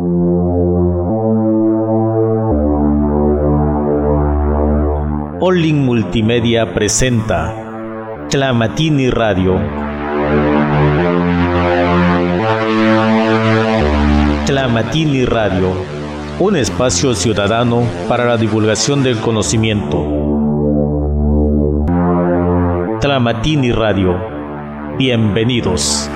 Olin Multimedia presenta Tlamatini Radio. Tlamatini Radio, un espacio ciudadano para la divulgación del conocimiento. Tlamatini Radio, bienvenidos.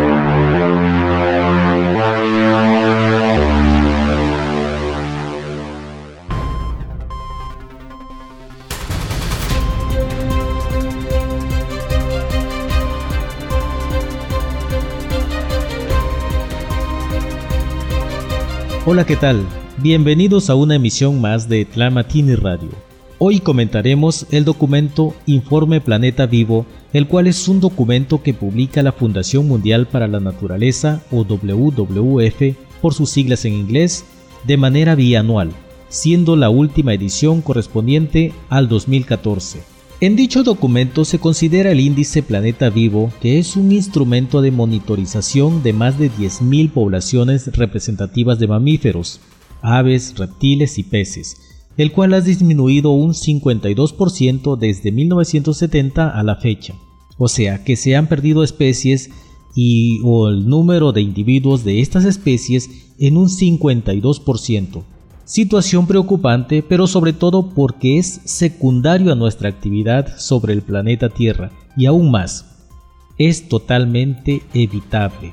Hola, ¿qué tal? Bienvenidos a una emisión más de Tlamatini Radio. Hoy comentaremos el documento Informe Planeta Vivo, el cual es un documento que publica la Fundación Mundial para la Naturaleza, o WWF, por sus siglas en inglés, de manera bianual, siendo la última edición correspondiente al 2014. En dicho documento se considera el índice Planeta Vivo, que es un instrumento de monitorización de más de 10.000 poblaciones representativas de mamíferos, aves, reptiles y peces, el cual ha disminuido un 52% desde 1970 a la fecha. O sea que se han perdido especies o el número de individuos de estas especies en un 52%. Situación preocupante, pero sobre todo porque es secundario a nuestra actividad sobre el planeta Tierra, y aún más, es totalmente evitable.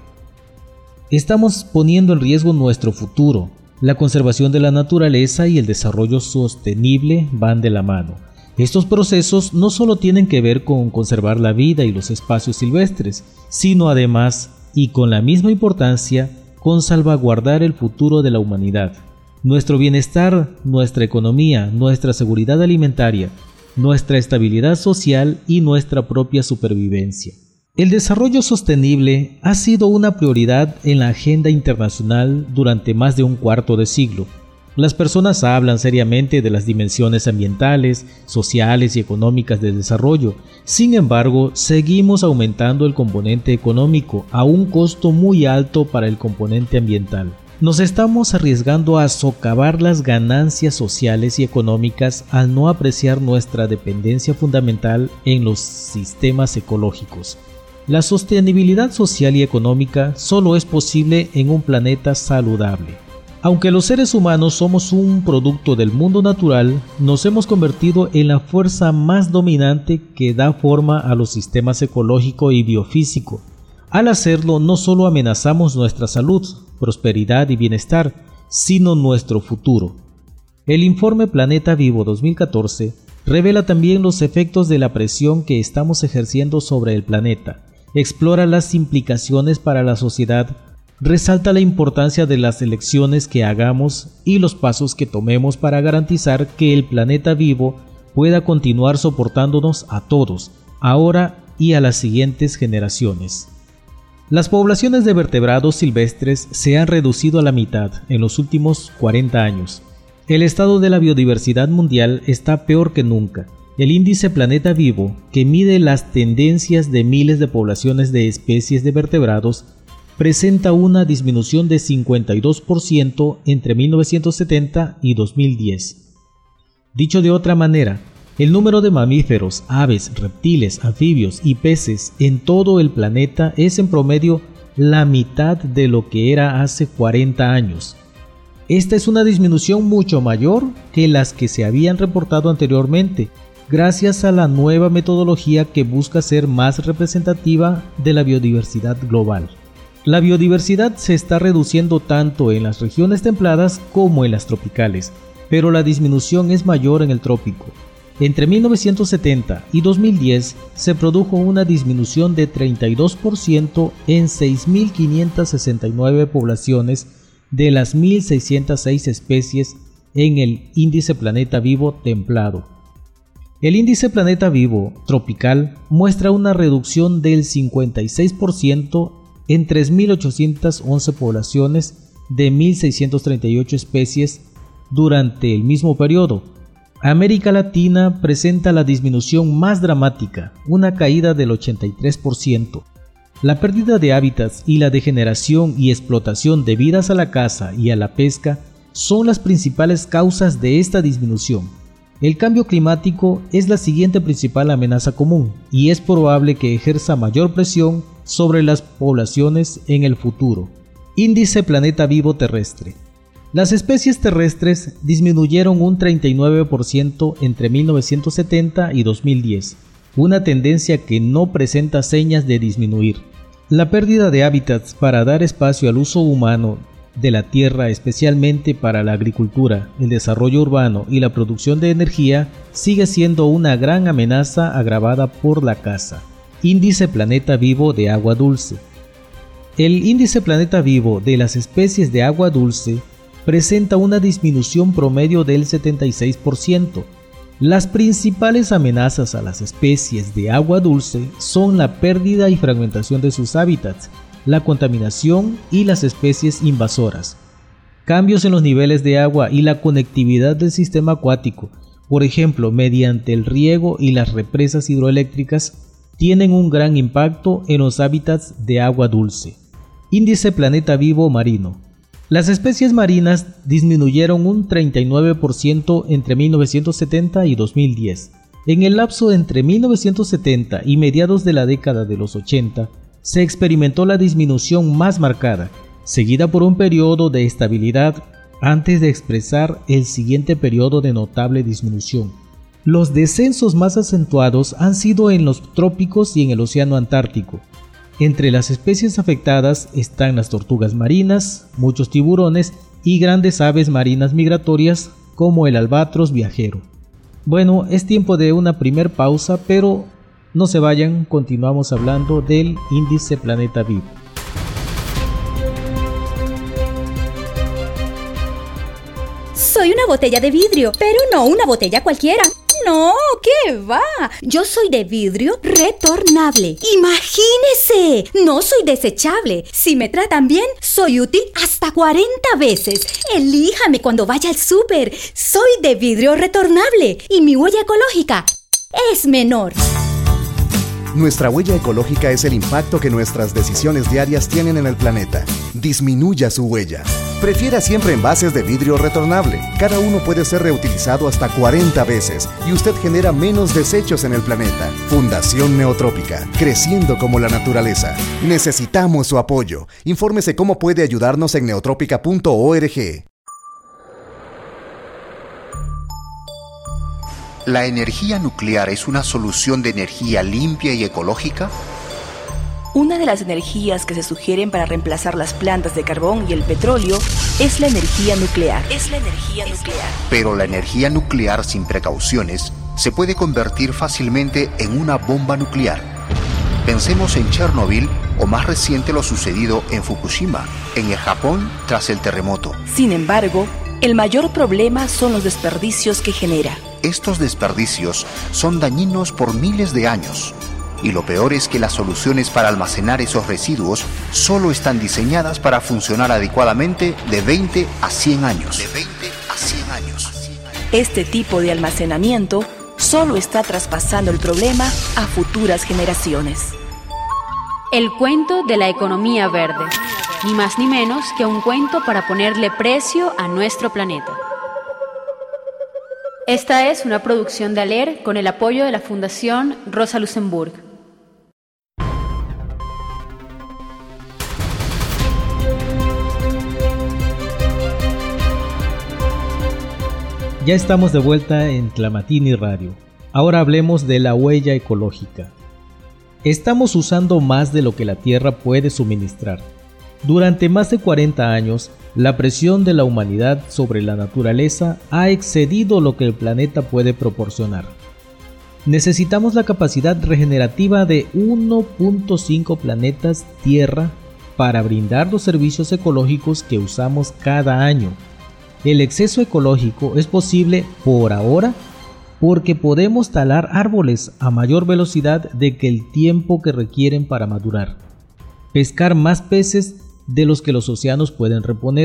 Estamos poniendo en riesgo nuestro futuro. La conservación de la naturaleza y el desarrollo sostenible van de la mano. Estos procesos no solo tienen que ver con conservar la vida y los espacios silvestres, sino además, y con la misma importancia, con salvaguardar el futuro de la humanidad. Nuestro bienestar, nuestra economía, nuestra seguridad alimentaria, nuestra estabilidad social y nuestra propia supervivencia. El desarrollo sostenible ha sido una prioridad en la agenda internacional durante más de un cuarto de siglo. Las personas hablan seriamente de las dimensiones ambientales, sociales y económicas del desarrollo. Sin embargo, seguimos aumentando el componente económico a un costo muy alto para el componente ambiental. Nos estamos arriesgando a socavar las ganancias sociales y económicas al no apreciar nuestra dependencia fundamental en los sistemas ecológicos. La sostenibilidad social y económica solo es posible en un planeta saludable. Aunque los seres humanos somos un producto del mundo natural, nos hemos convertido en la fuerza más dominante que da forma a los sistemas ecológico y biofísico. Al hacerlo, no solo amenazamos nuestra salud, prosperidad y bienestar, sino nuestro futuro. El informe Planeta Vivo 2014 revela también los efectos de la presión que estamos ejerciendo sobre el planeta, explora las implicaciones para la sociedad, resalta la importancia de las elecciones que hagamos y los pasos que tomemos para garantizar que el planeta vivo pueda continuar soportándonos a todos, ahora y a las siguientes generaciones. Las poblaciones de vertebrados silvestres se han reducido a la mitad en los últimos 40 años. El estado de la biodiversidad mundial está peor que nunca. El índice Planeta Vivo, que mide las tendencias de miles de poblaciones de especies de vertebrados, presenta una disminución de 52% entre 1970 y 2010. Dicho de otra manera, el número de mamíferos, aves, reptiles, anfibios y peces en todo el planeta es en promedio la mitad de lo que era hace 40 años. Esta es una disminución mucho mayor que las que se habían reportado anteriormente, gracias a la nueva metodología que busca ser más representativa de la biodiversidad global. La biodiversidad se está reduciendo tanto en las regiones templadas como en las tropicales, pero la disminución es mayor en el trópico. Entre 1970 y 2010 se produjo una disminución de 32% en 6.569 poblaciones de las 1.606 especies en el índice Planeta Vivo templado. El índice Planeta Vivo tropical muestra una reducción del 56% en 3.811 poblaciones de 1.638 especies durante el mismo periodo. América Latina presenta la disminución más dramática, una caída del 83%. La pérdida de hábitats y la degeneración y explotación debidas a la caza y a la pesca son las principales causas de esta disminución. El cambio climático es la siguiente principal amenaza común y es probable que ejerza mayor presión sobre las poblaciones en el futuro. Índice Planeta Vivo Terrestre. Las especies terrestres disminuyeron un 39% entre 1970 y 2010, una tendencia que no presenta señas de disminuir. La pérdida de hábitats para dar espacio al uso humano de la tierra, especialmente para la agricultura, el desarrollo urbano y la producción de energía, sigue siendo una gran amenaza agravada por la caza. Índice Planeta Vivo de Agua Dulce. El índice Planeta Vivo de las especies de agua dulce presenta una disminución promedio del 76%. Las principales amenazas a las especies de agua dulce son la pérdida y fragmentación de sus hábitats, la contaminación y las especies invasoras. Cambios en los niveles de agua y la conectividad del sistema acuático, por ejemplo, mediante el riego y las represas hidroeléctricas, tienen un gran impacto en los hábitats de agua dulce. Índice Planeta Vivo Marino. Las especies marinas disminuyeron un 39% entre 1970 y 2010. En el lapso entre 1970 y mediados de la década de los 80, se experimentó la disminución más marcada, seguida por un periodo de estabilidad antes de expresar el siguiente periodo de notable disminución. Los descensos más acentuados han sido en los trópicos y en el océano Antártico. Entre las especies afectadas están las tortugas marinas, muchos tiburones y grandes aves marinas migratorias como el albatros viajero. Bueno, es tiempo de una primer pausa, pero no se vayan, continuamos hablando del índice Planeta Vivo. Soy una botella de vidrio, pero no una botella cualquiera. No, ¿qué va? Yo soy de vidrio retornable. ¡Imagínese! No soy desechable. Si me tratan bien, soy útil hasta 40 veces. Elíjame cuando vaya al súper. Soy de vidrio retornable y mi huella ecológica es menor. Nuestra huella ecológica es el impacto que nuestras decisiones diarias tienen en el planeta. Disminuya su huella. Prefiera siempre envases de vidrio retornable. Cada uno puede ser reutilizado hasta 40 veces y usted genera menos desechos en el planeta. Fundación Neotrópica, creciendo como la naturaleza. Necesitamos su apoyo. Infórmese cómo puede ayudarnos en neotrópica.org. ¿La energía nuclear es una solución de energía limpia y ecológica? Una de las energías que se sugieren para reemplazar las plantas de carbón y el petróleo es la energía nuclear. Pero la energía nuclear sin precauciones se puede convertir fácilmente en una bomba nuclear. Pensemos en Chernobyl o más reciente lo sucedido en Fukushima, en el Japón tras el terremoto. Sin embargo, el mayor problema son los desperdicios que genera. Estos desperdicios son dañinos por miles de años. Y lo peor es que las soluciones para almacenar esos residuos solo están diseñadas para funcionar adecuadamente de 20 a 100 años. Este tipo de almacenamiento solo está traspasando el problema a futuras generaciones. El cuento de la economía verde. Ni más ni menos que un cuento para ponerle precio a nuestro planeta. Esta es una producción de ALER con el apoyo de la Fundación Rosa Luxemburg. Ya estamos de vuelta en Tlamatini Radio. Ahora hablemos de la huella ecológica. Estamos usando más de lo que la Tierra puede suministrar. Durante más de 40 años, la presión de la humanidad sobre la naturaleza ha excedido lo que el planeta puede proporcionar. Necesitamos la capacidad regenerativa de 1.5 planetas Tierra para brindar los servicios ecológicos que usamos cada año. El exceso ecológico es posible por ahora porque podemos talar árboles a mayor velocidad de que el tiempo que requieren para madurar, pescar más peces de los que los océanos pueden reponer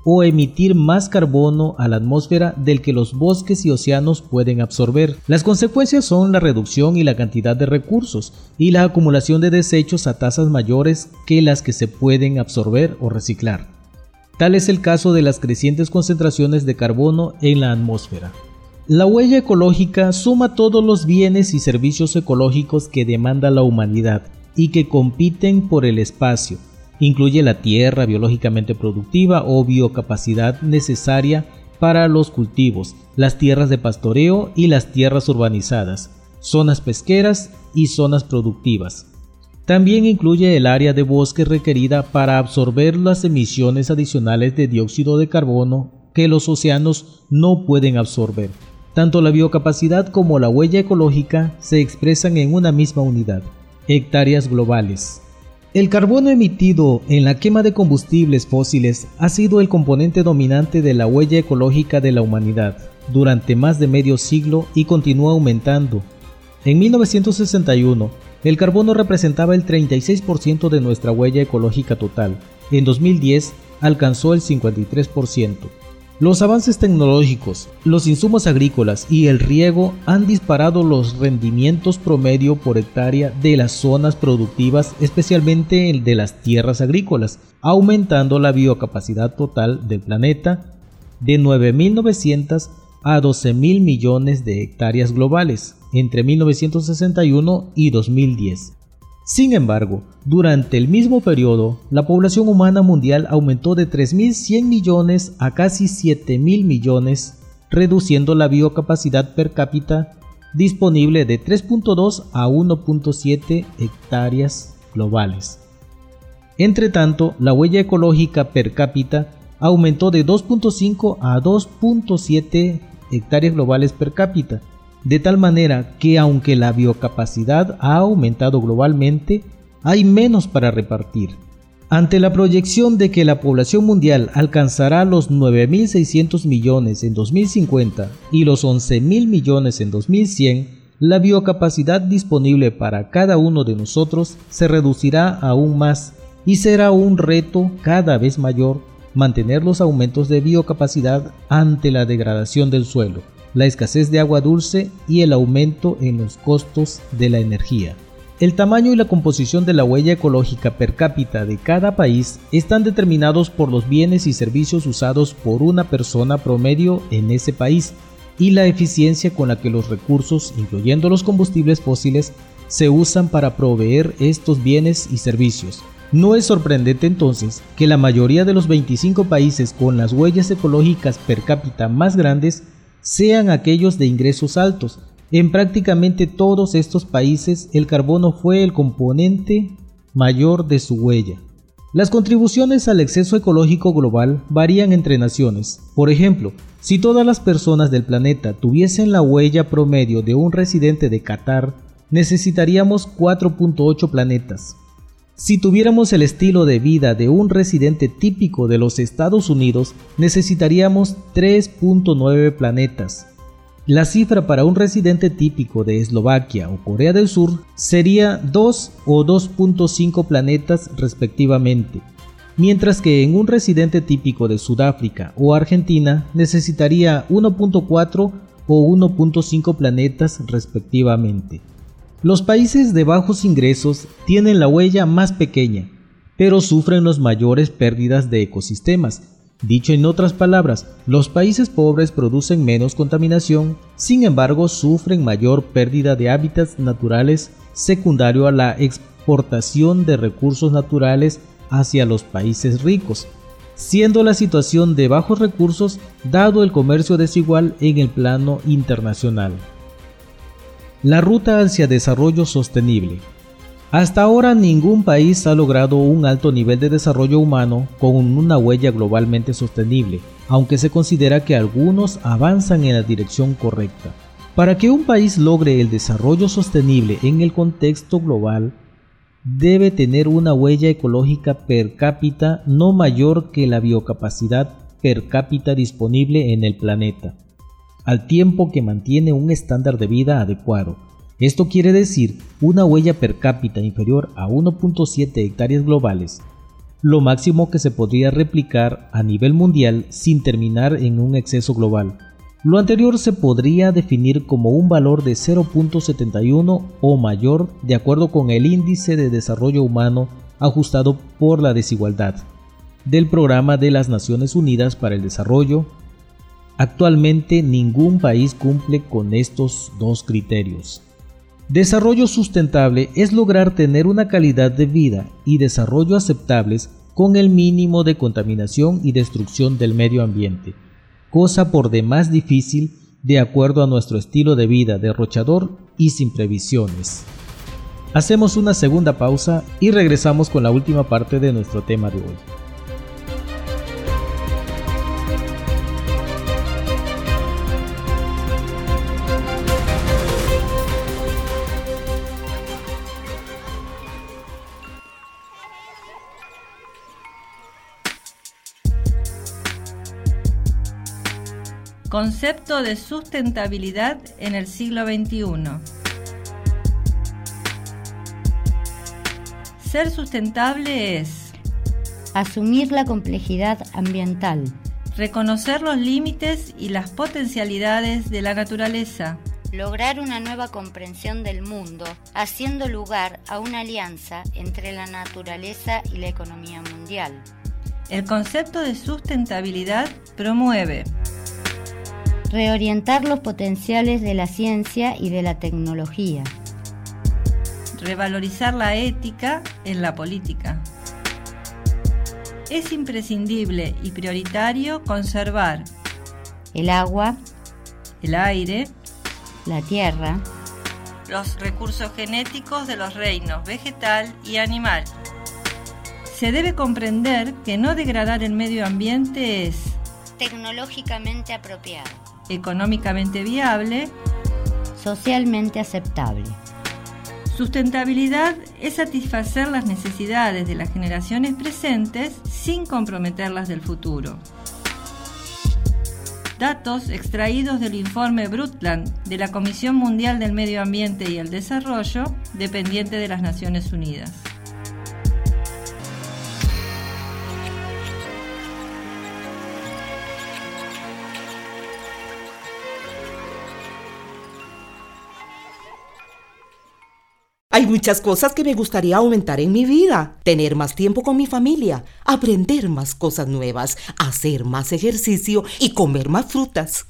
o emitir más carbono a la atmósfera del que los bosques y océanos pueden absorber. Las consecuencias son la reducción y la cantidad de recursos y la acumulación de desechos a tasas mayores que las que se pueden absorber o reciclar. Tal es el caso de las crecientes concentraciones de carbono en la atmósfera. La huella ecológica suma todos los bienes y servicios ecológicos que demanda la humanidad y que compiten por el espacio. Incluye la tierra biológicamente productiva o biocapacidad necesaria para los cultivos, las tierras de pastoreo y las tierras urbanizadas, zonas pesqueras y zonas productivas. También incluye el área de bosque requerida para absorber las emisiones adicionales de dióxido de carbono que los océanos no pueden absorber. Tanto la biocapacidad como la huella ecológica se expresan en una misma unidad, hectáreas globales. El carbono emitido en la quema de combustibles fósiles ha sido el componente dominante de la huella ecológica de la humanidad durante más de medio siglo y continúa aumentando. En 1961, el carbono representaba el 36% de nuestra huella ecológica total. En 2010, alcanzó el 53%. Los avances tecnológicos, los insumos agrícolas y el riego han disparado los rendimientos promedio por hectárea de las zonas productivas, especialmente el de las tierras agrícolas, aumentando la biocapacidad total del planeta de 9.900 a 12.000 millones de hectáreas globales entre 1961 y 2010. Sin embargo, durante el mismo periodo, la población humana mundial aumentó de 3.100 millones a casi 7.000 millones, reduciendo la biocapacidad per cápita disponible de 3.2 a 1.7 hectáreas globales. Entre tanto, la huella ecológica per cápita aumentó de 2.5 a 2.7 hectáreas globales per cápita, de tal manera que aunque la biocapacidad ha aumentado globalmente, hay menos para repartir. Ante la proyección de que la población mundial alcanzará los 9.600 millones en 2050 y los 11.000 millones en 2100, la biocapacidad disponible para cada uno de nosotros se reducirá aún más y será un reto cada vez mayor mantener los aumentos de biocapacidad ante la degradación del suelo, la escasez de agua dulce y el aumento en los costos de la energía. El tamaño y la composición de la huella ecológica per cápita de cada país están determinados por los bienes y servicios usados por una persona promedio en ese país y la eficiencia con la que los recursos, incluyendo los combustibles fósiles, se usan para proveer estos bienes y servicios. No es sorprendente entonces que la mayoría de los 25 países con las huellas ecológicas per cápita más grandes sean aquellos de ingresos altos. En prácticamente todos estos países el carbono fue el componente mayor de su huella. Las contribuciones al exceso ecológico global varían entre naciones. Por ejemplo, si todas las personas del planeta tuviesen la huella promedio de un residente de Qatar, necesitaríamos 4.8 planetas. Si tuviéramos el estilo de vida de un residente típico de los Estados Unidos, necesitaríamos 3.9 planetas. La cifra para un residente típico de Eslovaquia o Corea del Sur sería 2 o 2.5 planetas respectivamente, mientras que en un residente típico de Sudáfrica o Argentina necesitaría 1.4 o 1.5 planetas respectivamente. Los países de bajos ingresos tienen la huella más pequeña, pero sufren las mayores pérdidas de ecosistemas. Dicho en otras palabras, los países pobres producen menos contaminación, sin embargo sufren mayor pérdida de hábitats naturales secundario a la exportación de recursos naturales hacia los países ricos, siendo la situación de bajos recursos dado el comercio desigual en el plano internacional. La ruta hacia desarrollo sostenible. Hasta ahora ningún país ha logrado un alto nivel de desarrollo humano con una huella globalmente sostenible, aunque se considera que algunos avanzan en la dirección correcta. Para que un país logre el desarrollo sostenible en el contexto global, debe tener una huella ecológica per cápita no mayor que la biocapacidad per cápita disponible en el planeta, al tiempo que mantiene un estándar de vida adecuado. Esto quiere decir una huella per cápita inferior a 1.7 hectáreas globales. lo máximo que se podría replicar a nivel mundial sin terminar en un exceso global. Lo anterior se podría definir como un valor de 0.71 o mayor de acuerdo con el Índice de Desarrollo Humano ajustado por la desigualdad del Programa de las Naciones Unidas para el Desarrollo. Actualmente ningún país cumple con estos dos criterios. Desarrollo sustentable es lograr tener una calidad de vida y desarrollo aceptables con el mínimo de contaminación y destrucción del medio ambiente, cosa por demás difícil de acuerdo a nuestro estilo de vida derrochador y sin previsiones. Hacemos una segunda pausa y regresamos con la última parte de nuestro tema de hoy. Concepto de sustentabilidad en el siglo XXI. Ser sustentable es asumir la complejidad ambiental, reconocer los límites y las potencialidades de la naturaleza, lograr una nueva comprensión del mundo, haciendo lugar a una alianza entre la naturaleza y la economía mundial. El concepto de sustentabilidad promueve reorientar los potenciales de la ciencia y de la tecnología, revalorizar la ética en la política. Es imprescindible y prioritario conservar el agua, el aire, la tierra, los recursos genéticos de los reinos vegetal y animal. Se debe comprender que no degradar el medio ambiente es tecnológicamente apropiado, económicamente viable, socialmente aceptable. Sustentabilidad es satisfacer las necesidades de las generaciones presentes sin comprometerlas del futuro. Datos extraídos del informe Brundtland de la Comisión Mundial del Medio Ambiente y el Desarrollo, dependiente de las Naciones Unidas. Hay muchas cosas que me gustaría aumentar en mi vida. Tener más tiempo con mi familia, aprender más cosas nuevas, hacer más ejercicio y comer más frutas.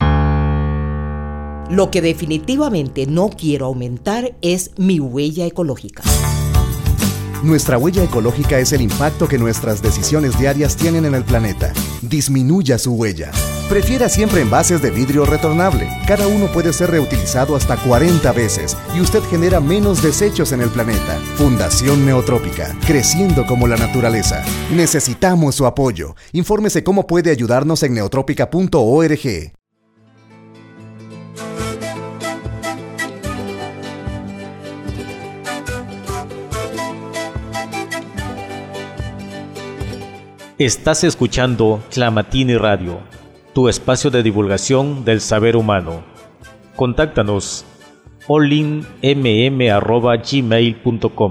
Lo que definitivamente no quiero aumentar es mi huella ecológica. Nuestra huella ecológica es el impacto que nuestras decisiones diarias tienen en el planeta. Disminuya su huella. Prefiera siempre envases de vidrio retornable. Cada uno puede ser reutilizado hasta 40 veces y usted genera menos desechos en el planeta. Fundación Neotrópica, creciendo como la naturaleza. Necesitamos su apoyo. Infórmese cómo puede ayudarnos en neotrópica.org. Estás escuchando Tlamatini Radio, tu espacio de divulgación del saber humano. Contáctanos olinmm@gmail.com.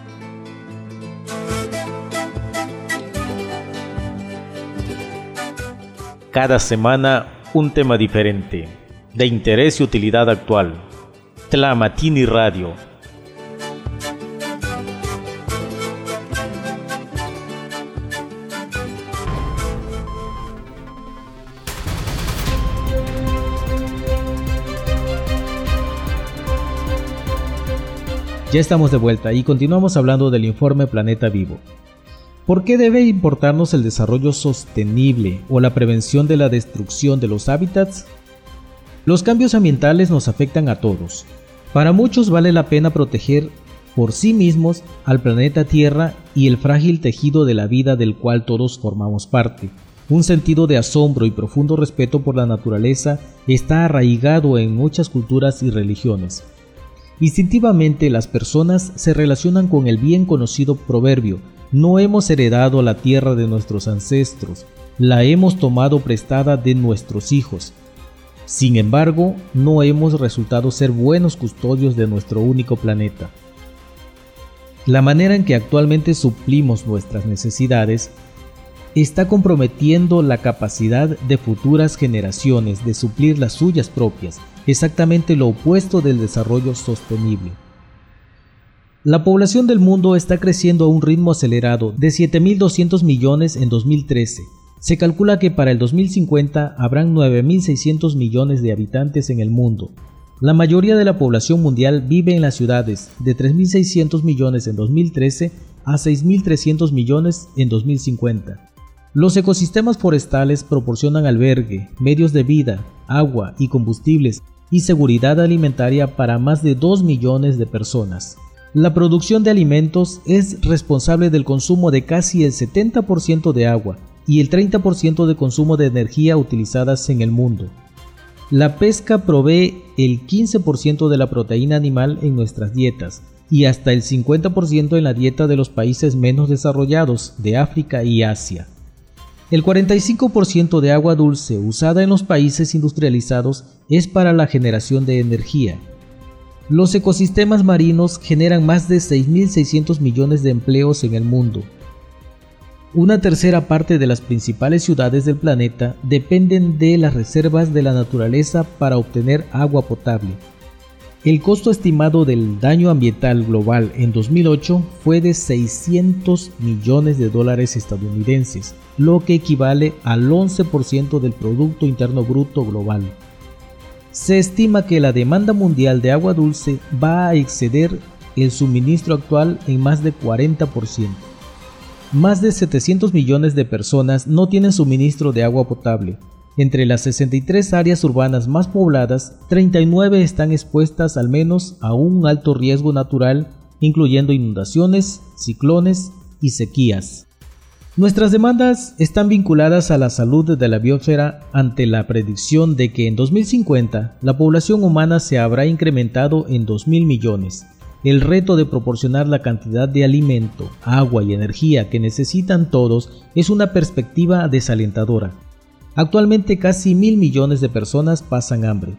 Cada semana un tema diferente, de interés y utilidad actual. Tlamatini Radio. Ya estamos de vuelta y continuamos hablando del informe Planeta Vivo. ¿Por qué debe importarnos el desarrollo sostenible o la prevención de la destrucción de los hábitats? Los cambios ambientales nos afectan a todos. Para muchos vale la pena proteger por sí mismos al planeta Tierra y el frágil tejido de la vida del cual todos formamos parte. Un sentido de asombro y profundo respeto por la naturaleza está arraigado en muchas culturas y religiones. Instintivamente las personas se relacionan con el bien conocido proverbio: no hemos heredado la tierra de nuestros ancestros, la hemos tomado prestada de nuestros hijos. Sin embargo, no hemos resultado ser buenos custodios de nuestro único planeta. La manera en que actualmente suplimos nuestras necesidades está comprometiendo la capacidad de futuras generaciones de suplir las suyas propias, exactamente lo opuesto del desarrollo sostenible. La población del mundo está creciendo a un ritmo acelerado de 7.200 millones en 2013. Se calcula que para el 2050 habrán 9.600 millones de habitantes en el mundo. La mayoría de la población mundial vive en las ciudades, de 3.600 millones en 2013 a 6.300 millones en 2050. Los ecosistemas forestales proporcionan albergue, medios de vida, agua y combustibles y seguridad alimentaria para más de 2 millones de personas. La producción de alimentos es responsable del consumo de casi el 70% de agua y el 30% de consumo de energía utilizadas en el mundo. La pesca provee el 15% de la proteína animal en nuestras dietas y hasta el 50% en la dieta de los países menos desarrollados de África y Asia. El 45% de agua dulce usada en los países industrializados es para la generación de energía. Los ecosistemas marinos generan más de 6.600 millones de empleos en el mundo. Una tercera parte de las principales ciudades del planeta dependen de las reservas de la naturaleza para obtener agua potable. El costo estimado del daño ambiental global en 2008 fue de 600 millones de dólares estadounidenses, lo que equivale al 11% del Producto Interno Bruto global. Se estima que la demanda mundial de agua dulce va a exceder el suministro actual en más de 40%. Más de 700 millones de personas no tienen suministro de agua potable. Entre las 63 áreas urbanas más pobladas, 39 están expuestas al menos a un alto riesgo natural, incluyendo inundaciones, ciclones y sequías. Nuestras demandas están vinculadas a la salud de la biosfera ante la predicción de que en 2050 la población humana se habrá incrementado en 2.000 millones. El reto de proporcionar la cantidad de alimento, agua y energía que necesitan todos es una perspectiva desalentadora. Actualmente casi 1.000 millones de personas pasan hambre,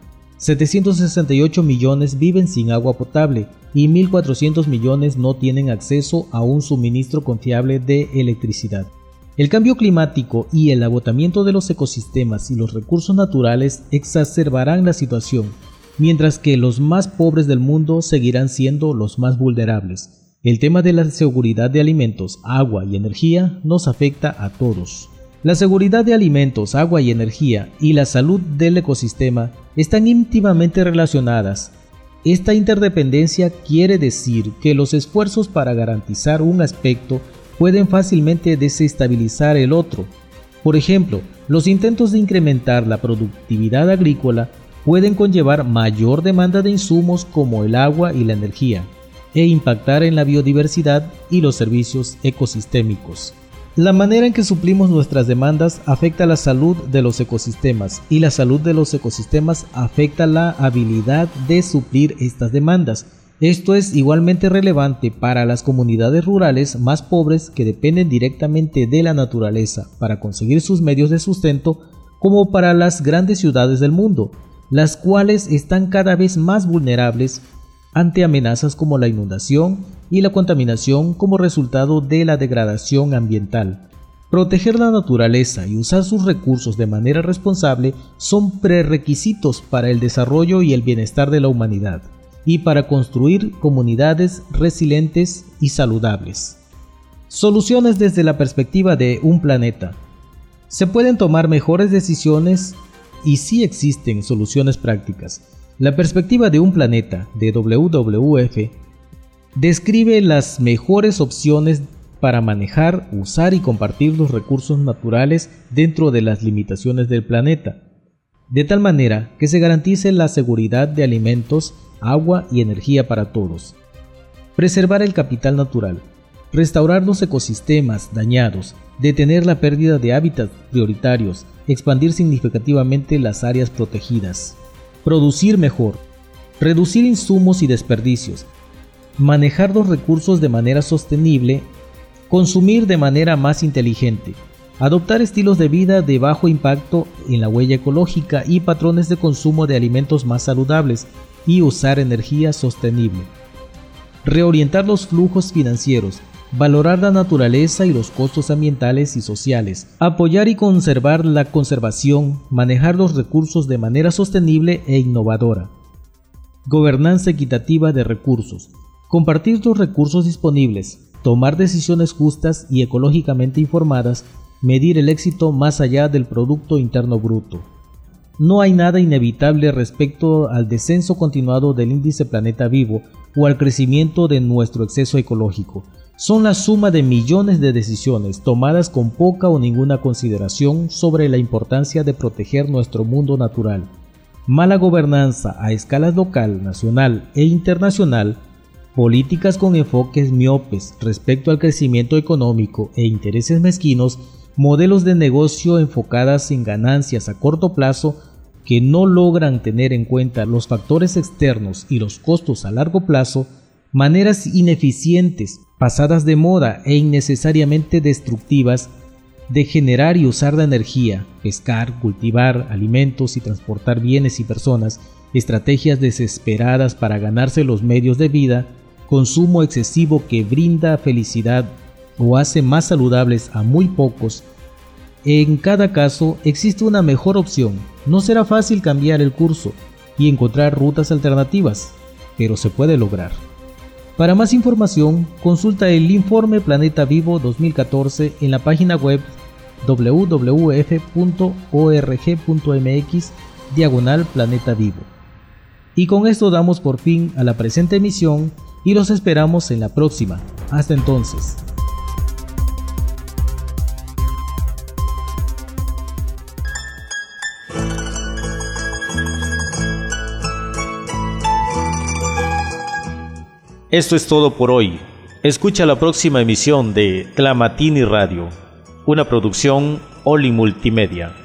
768 millones viven sin agua potable y 1.400 millones no tienen acceso a un suministro confiable de electricidad. El cambio climático y el agotamiento de los ecosistemas y los recursos naturales exacerbarán la situación, mientras que los más pobres del mundo seguirán siendo los más vulnerables. El tema de la seguridad de alimentos, agua y energía nos afecta a todos. La seguridad de alimentos, agua y energía y la salud del ecosistema están íntimamente relacionadas. Esta interdependencia quiere decir que los esfuerzos para garantizar un aspecto pueden fácilmente desestabilizar el otro. Por ejemplo, los intentos de incrementar la productividad agrícola pueden conllevar mayor demanda de insumos como el agua y la energía, e impactar en la biodiversidad y los servicios ecosistémicos. La manera en que suplimos nuestras demandas afecta la salud de los ecosistemas y la salud de los ecosistemas afecta la habilidad de suplir estas demandas. Esto es igualmente relevante para las comunidades rurales más pobres que dependen directamente de la naturaleza para conseguir sus medios de sustento, como para las grandes ciudades del mundo, las cuales están cada vez más vulnerables ante amenazas como la inundación y la contaminación como resultado de la degradación ambiental. Proteger la naturaleza y usar sus recursos de manera responsable son prerequisitos para el desarrollo y el bienestar de la humanidad, y para construir comunidades resilientes y saludables. Soluciones desde la perspectiva de un planeta. Se pueden tomar mejores decisiones y sí existen soluciones prácticas. La perspectiva de un planeta, de WWF, describe las mejores opciones para manejar, usar y compartir los recursos naturales dentro de las limitaciones del planeta, de tal manera que se garantice la seguridad de alimentos, agua y energía para todos. Preservar el capital natural, restaurar los ecosistemas dañados, detener la pérdida de hábitats prioritarios, expandir significativamente las áreas protegidas. Producir mejor, reducir insumos y desperdicios, manejar los recursos de manera sostenible, consumir de manera más inteligente, adoptar estilos de vida de bajo impacto en la huella ecológica y patrones de consumo de alimentos más saludables y usar energía sostenible. reorientar los flujos financieros, valorar la naturaleza y los costos ambientales y sociales, apoyar y conservar la conservación, manejar los recursos de manera sostenible e innovadora. Gobernanza equitativa de recursos, compartir los recursos disponibles, tomar decisiones justas y ecológicamente informadas, medir el éxito más allá del Producto Interno Bruto. No hay nada inevitable respecto al descenso continuado del índice Planeta Vivo o al crecimiento de nuestro exceso ecológico. Son la suma de millones de decisiones tomadas con poca o ninguna consideración sobre la importancia de proteger nuestro mundo natural. Mala gobernanza a escala local, nacional e internacional, políticas con enfoques miopes respecto al crecimiento económico e intereses mezquinos, modelos de negocio enfocadas en ganancias a corto plazo que no logran tener en cuenta los factores externos y los costos a largo plazo, maneras ineficientes, pasadas de moda e innecesariamente destructivas de generar y usar la energía, pescar, cultivar alimentos y transportar bienes y personas, estrategias desesperadas para ganarse los medios de vida, consumo excesivo que brinda felicidad o hace más saludables a muy pocos. En cada caso existe una mejor opción. No será fácil cambiar el curso y encontrar rutas alternativas, pero se puede lograr. Para más información, consulta el Informe Planeta Vivo 2014 en la página web www.org.mx/Planeta Vivo. Y con esto damos por fin a la presente emisión y los esperamos en la próxima. Hasta entonces. Esto es todo por hoy. Escucha la próxima emisión de Tlamatini Radio, una producción Oli Multimedia.